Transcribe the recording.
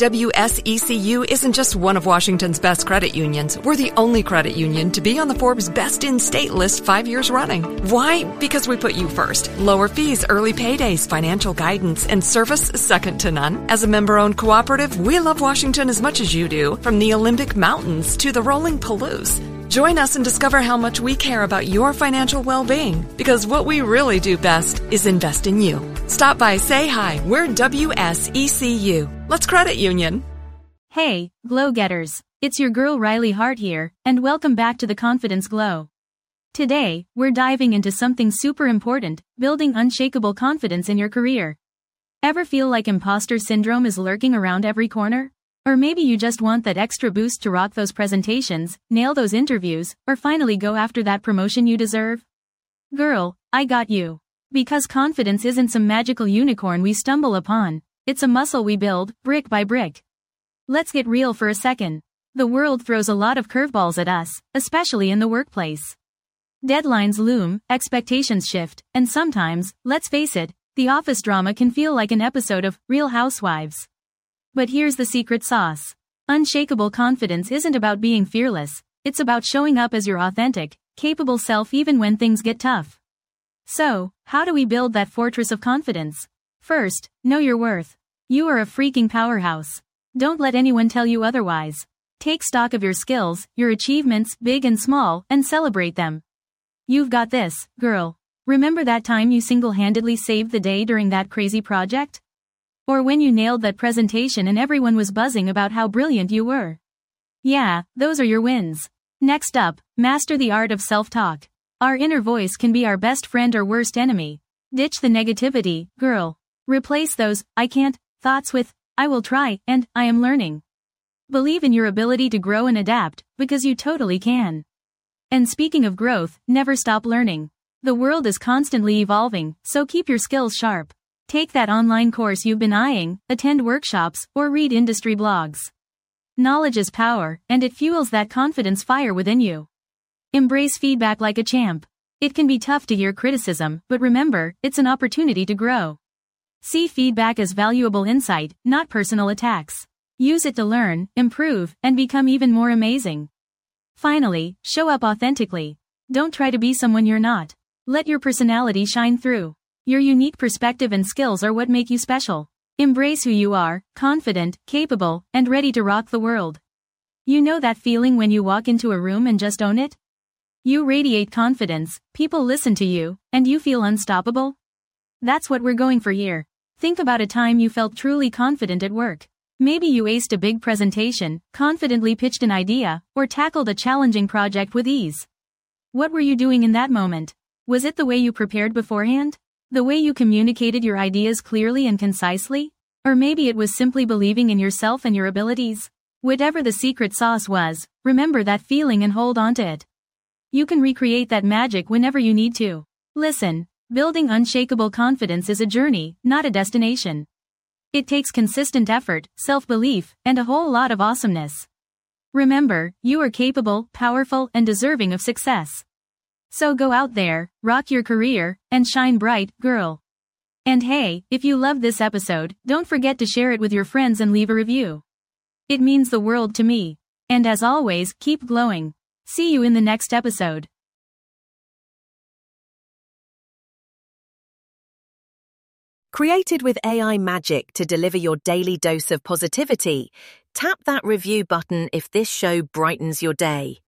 WSECU isn't just one of Washington's best credit unions. We're the only credit union to be on the Forbes Best in State list 5 years running. Why? Because we put you first. Lower fees, early paydays, financial guidance, and service second to none. As a member-owned cooperative, we love Washington as much as you do, from the Olympic Mountains to the rolling Palouse. Join us and discover how much we care about your financial well-being, because what we really do best is invest in you. Stop by, say hi. We're WSECU. Let's credit union. Hey, Glow Getters. It's your girl Riley Hart here, and welcome back to the Confidence Glow. Today, we're diving into something super important, building unshakable confidence in your career. Ever feel like imposter syndrome is lurking around every corner? Or maybe you just want that extra boost to rock those presentations, nail those interviews, or finally go after that promotion you deserve? Girl, I got you. Because confidence isn't some magical unicorn we stumble upon. It's a muscle we build, brick by brick. Let's get real for a second. The world throws a lot of curveballs at us, especially in the workplace. Deadlines loom, expectations shift, and sometimes, let's face it, the office drama can feel like an episode of Real Housewives. But here's the secret sauce. Unshakable confidence isn't about being fearless, it's about showing up as your authentic, capable self even when things get tough. So, how do we build that fortress of confidence? First, know your worth. You are a freaking powerhouse. Don't let anyone tell you otherwise. Take stock of your skills, your achievements, big and small, and celebrate them. You've got this, girl. Remember that time you single-handedly saved the day during that crazy project? Or when you nailed that presentation and everyone was buzzing about how brilliant you were? Yeah, those are your wins. Next up, master the art of self-talk. Our inner voice can be our best friend or worst enemy. Ditch the negativity, girl. Replace those, I can't, thoughts with, I will try, and, I am learning. Believe in your ability to grow and adapt, because you totally can. And speaking of growth, never stop learning. The world is constantly evolving, so keep your skills sharp. Take that online course you've been eyeing, attend workshops, or read industry blogs. Knowledge is power, and it fuels that confidence fire within you. Embrace feedback like a champ. It can be tough to hear criticism, but remember, it's an opportunity to grow. See feedback as valuable insight, not personal attacks. Use it to learn, improve, and become even more amazing. Finally, show up authentically. Don't try to be someone you're not. Let your personality shine through. Your unique perspective and skills are what make you special. Embrace who you are, confident, capable, and ready to rock the world. You know that feeling when you walk into a room and just own it? You radiate confidence, people listen to you, and you feel unstoppable? That's what we're going for here. Think about a time you felt truly confident at work. Maybe you aced a big presentation, confidently pitched an idea, or tackled a challenging project with ease. What were you doing in that moment? Was it the way you prepared beforehand? The way you communicated your ideas clearly and concisely? Or maybe it was simply believing in yourself and your abilities? Whatever the secret sauce was, remember that feeling and hold on to it. You can recreate that magic whenever you need to. Listen, building unshakable confidence is a journey, not a destination. It takes consistent effort, self-belief, and a whole lot of awesomeness. Remember, you are capable, powerful, and deserving of success. So go out there, rock your career, and shine bright, girl. And hey, if you loved this episode, don't forget to share it with your friends and leave a review. It means the world to me. And as always, keep glowing. See you in the next episode. Created with AI magic to deliver your daily dose of positivity, tap that review button if this show brightens your day.